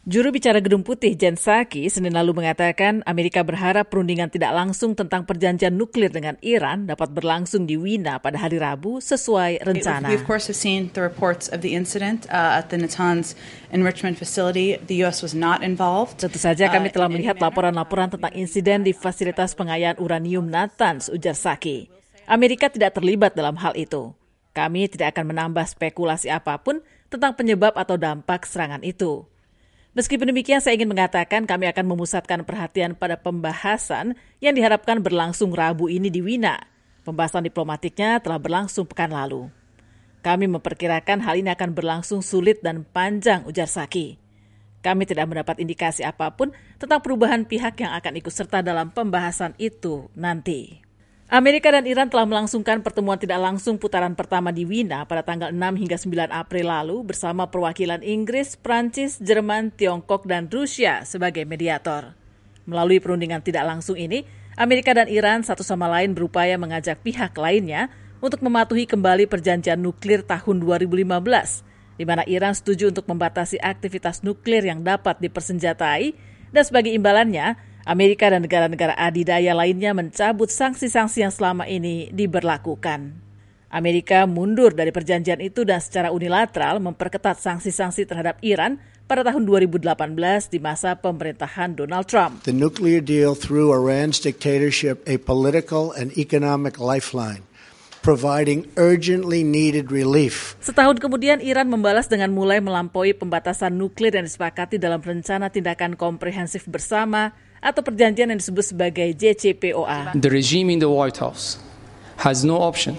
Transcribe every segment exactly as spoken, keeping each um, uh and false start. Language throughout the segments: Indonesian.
Juru bicara Gedung Putih Jen Psaki Senin lalu mengatakan Amerika berharap perundingan tidak langsung tentang perjanjian nuklir dengan Iran dapat berlangsung di Wina pada hari Rabu sesuai rencana. We of course have seen the reports of the incident uh, at the Natanz enrichment facility. The U S was not involved. Tentu saja kami telah melihat laporan-laporan tentang insiden di fasilitas pengayaan uranium Natanz, ujar Psaki. Amerika tidak terlibat dalam hal itu. Kami tidak akan menambah spekulasi apapun tentang penyebab atau dampak serangan itu. Meskipun demikian, saya ingin mengatakan kami akan memusatkan perhatian pada pembahasan yang diharapkan berlangsung Rabu ini di Wina. Pembahasan diplomatiknya telah berlangsung pekan lalu. Kami memperkirakan hal ini akan berlangsung sulit dan panjang, ujar Psaki. Kami tidak mendapat indikasi apapun tentang perubahan pihak yang akan ikut serta dalam pembahasan itu nanti. Amerika dan Iran telah melangsungkan pertemuan tidak langsung putaran pertama di Wina pada tanggal enam hingga sembilan April lalu bersama perwakilan Inggris, Prancis, Jerman, Tiongkok, dan Rusia sebagai mediator. Melalui perundingan tidak langsung ini, Amerika dan Iran satu sama lain berupaya mengajak pihak lainnya untuk mematuhi kembali perjanjian nuklir tahun dua ribu lima belas, di mana Iran setuju untuk membatasi aktivitas nuklir yang dapat dipersenjatai, dan sebagai imbalannya, Amerika dan negara-negara adidaya lainnya mencabut sanksi-sanksi yang selama ini diberlakukan. Amerika mundur dari perjanjian itu dan secara unilateral memperketat sanksi-sanksi terhadap Iran pada tahun dua ribu delapan belas di masa pemerintahan Donald Trump. The nuclear deal threw Iran's dictatorship a political and economic lifeline, providing urgently needed relief. Setahun kemudian, Iran membalas dengan mulai melampaui pembatasan nuklir yang disepakati dalam rencana tindakan komprehensif bersama atau perjanjian yang disebut sebagai J C P O A. The regime in the White House has no option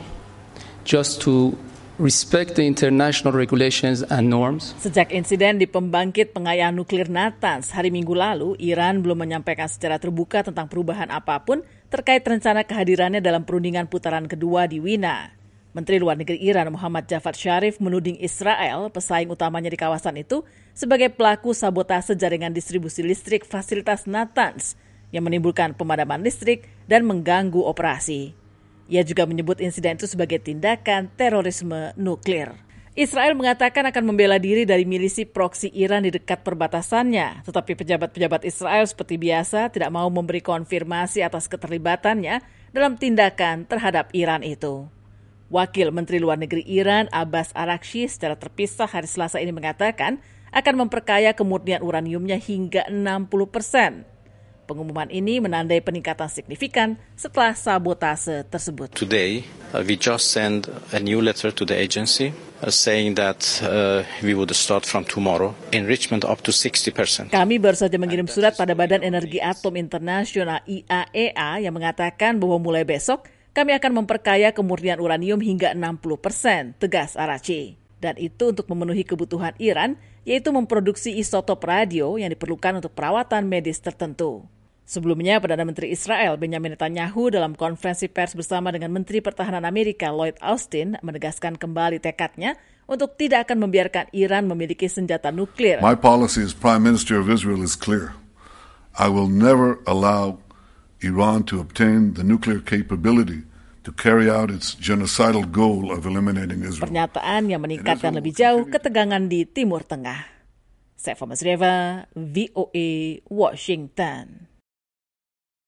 just to respect the international regulations and norms. Sejak insiden di pembangkit pengayaan nuklir Natanz hari Minggu lalu, Iran belum menyampaikan secara terbuka tentang perubahan apapun terkait rencana kehadirannya dalam perundingan putaran kedua di Wina. Menteri Luar Negeri Iran Muhammad Javad Zarif menuding Israel, pesaing utamanya di kawasan itu, sebagai pelaku sabotase jaringan distribusi listrik fasilitas Natanz yang menimbulkan pemadaman listrik dan mengganggu operasi. Ia juga menyebut insiden itu sebagai tindakan terorisme nuklir. Israel mengatakan akan membela diri dari milisi proksi Iran di dekat perbatasannya, tetapi pejabat-pejabat Israel seperti biasa tidak mau memberi konfirmasi atas keterlibatannya dalam tindakan terhadap Iran itu. Wakil Menteri Luar Negeri Iran Abbas Araghchi secara terpisah hari Selasa ini mengatakan akan memperkaya kemurnian uraniumnya hingga enam puluh persen. Pengumuman ini menandai peningkatan signifikan setelah sabotase tersebut. Today, uh, we just send a new letter to the agency uh, saying that uh, we would start from tomorrow enrichment up to sixty percent. Kami baru saja mengirim surat pada Badan Energi Atom Internasional I A E A yang mengatakan bahwa mulai besok kami akan memperkaya kemurnian uranium hingga enam puluh persen, tegas Araghchi. Dan itu untuk memenuhi kebutuhan Iran, yaitu memproduksi isotop radio yang diperlukan untuk perawatan medis tertentu. Sebelumnya, Perdana Menteri Israel Benjamin Netanyahu dalam konferensi pers bersama dengan Menteri Pertahanan Amerika Lloyd Austin menegaskan kembali tekadnya untuk tidak akan membiarkan Iran memiliki senjata nuklir. My policy as Prime Minister of Israel is clear. I will never allow Iran to obtain the nuclear capability to carry out its genocidal goal of eliminating Israel. Pernyataan yang meningkatkan lebih jauh ketegangan di Timur Tengah. Saifa Masrieva, V O A, Washington.